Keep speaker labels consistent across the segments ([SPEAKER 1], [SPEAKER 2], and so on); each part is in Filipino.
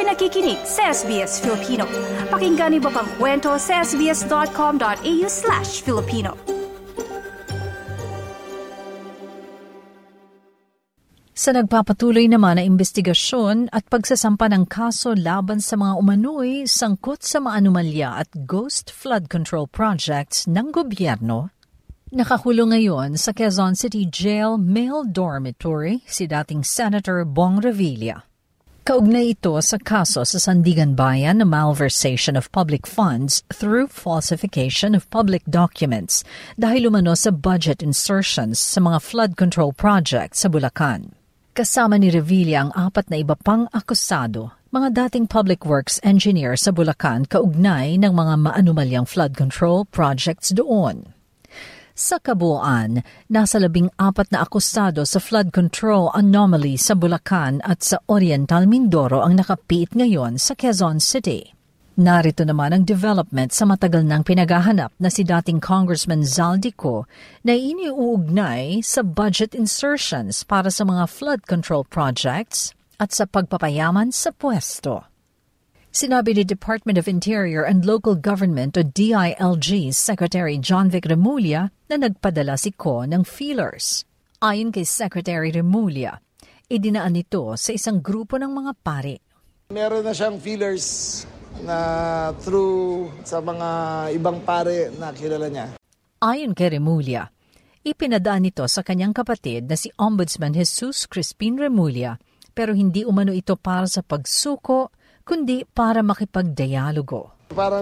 [SPEAKER 1] nakikinig sa SBS Filipino. Pakinggan niyo pa ang kwento sa sbs.com.au/Filipino. Sa nagpapatuloy naman na investigasyon at pagsasampa ng kaso laban sa mga umano'y sangkot sa mga anomalya at ghost flood control projects ng gobyerno, nakakulong ngayon sa Quezon City Jail Male Dormitory si dating Senator Bong Revilla. Kaugnay ito sa kaso sa Sandigan Bayan na malversation of public funds through falsification of public documents dahil umano sa budget insertions sa mga flood control projects sa Bulacan. Kasama ni Revilla ang 4 na iba pang akusado, mga dating public works engineer sa Bulacan kaugnay ng mga maanumalyang flood control projects doon. Sa kabuuan, nasa 14 na akusado sa flood control anomaly sa Bulacan at sa Oriental Mindoro ang nakapiit ngayon sa Quezon City. Narito naman ang development sa matagal nang pinaghahanap na si dating Congressman Zaldico na iniuugnay sa budget insertions para sa mga flood control projects at sa pagpapayaman sa pwesto. Sinabi ni Department of Interior and Local Government o DILG Secretary John Vic Remulla na nagpadala si Ko ng feelers. Ayon kay Secretary Remulla, idinaan ito sa isang grupo ng mga pari.
[SPEAKER 2] Meron na siyang feelers na through sa mga ibang pare na kilala niya.
[SPEAKER 1] Ayon kay Remulla, ipinadaan ito sa kanyang kapatid na si Ombudsman Jesus Crispin Remulla pero hindi umano ito para sa pagsuko kundi para makipagdialogo.
[SPEAKER 2] Parang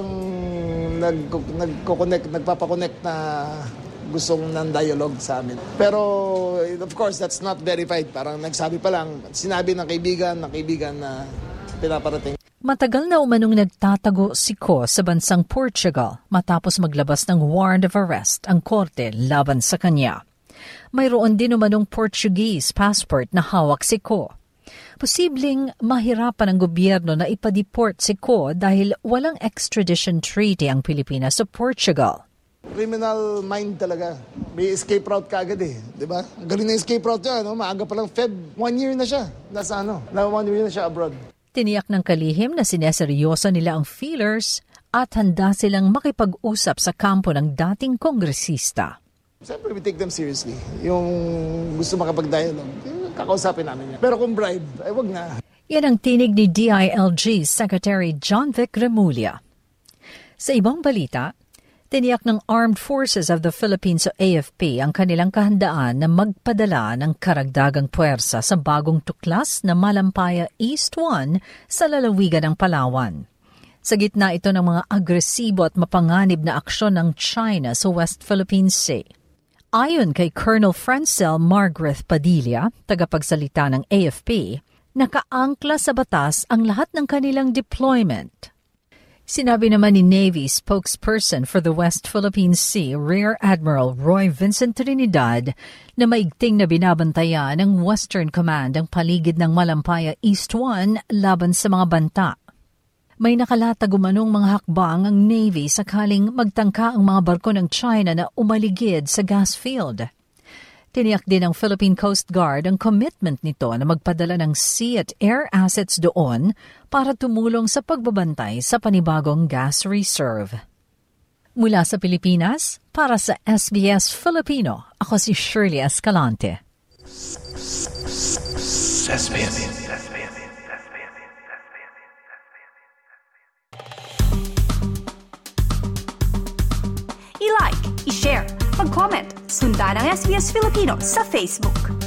[SPEAKER 2] nagpapakonect na gustong ng dialogue sa amin. Pero of course, that's not verified. Parang nagsabi pa lang, sinabi ng kaibigan na pinaparating.
[SPEAKER 1] Matagal na umanong nagtatago si Ko sa bansang Portugal matapos maglabas ng warrant of arrest ang korte laban sa kanya. Mayroon din umanong Portuguese passport na hawak si Ko. Posibleng mahirapan ang gobyerno na ipadeport si Ko dahil walang extradition treaty ang Pilipinas sa Portugal.
[SPEAKER 2] Criminal mind talaga. May escape route kaagad di ba? Galing na escape route niya, maaga pa lang Feb. 1 year na siya. Nasa 1 year na siya abroad.
[SPEAKER 1] Tiniyak ng kalihim na sineseryoso nila ang feelers at handa silang makipag-usap sa kampo ng dating kongresista.
[SPEAKER 2] Siyempre, we take them seriously. Yung gusto makapag-dialogue, kakausapin namin yan. Pero kung bribe, ay wag na.
[SPEAKER 1] Yan ang tinig ni DILG Secretary John Vic Remulla. Sa ibang balita, tiniyak ng Armed Forces of the Philippines o AFP ang kanilang kahandaan na magpadala ng karagdagang puwersa sa bagong tuklas na Malampaya East 1 sa lalawigan ng Palawan. Sa gitna ito ng mga agresibo at mapanganib na aksyon ng China sa West Philippine Sea. Ayon kay Colonel Francel Margaret Padilla, tagapagsalita ng AFP, nakaangkla sa batas ang lahat ng kanilang deployment. Sinabi naman ni Navy spokesperson for the West Philippine Sea, Rear Admiral Roy Vincent Trinidad, na maigting na binabantayan ng Western Command ang paligid ng Malampaya East 1 laban sa mga banta. May nakalatag umanong mga hakbang ang Navy sakaling magtangka ang mga barko ng China na umaligid sa gas field. Tiniyak din ng Philippine Coast Guard ang commitment nito na magpadala ng sea at air assets doon para tumulong sa pagbabantay sa panibagong gas reserve. Mula sa Pilipinas, para sa SBS Filipino, ako si Shirley Escalante. I-like, i-share, mag-comment, sundan ang SBS Filipino sa Facebook.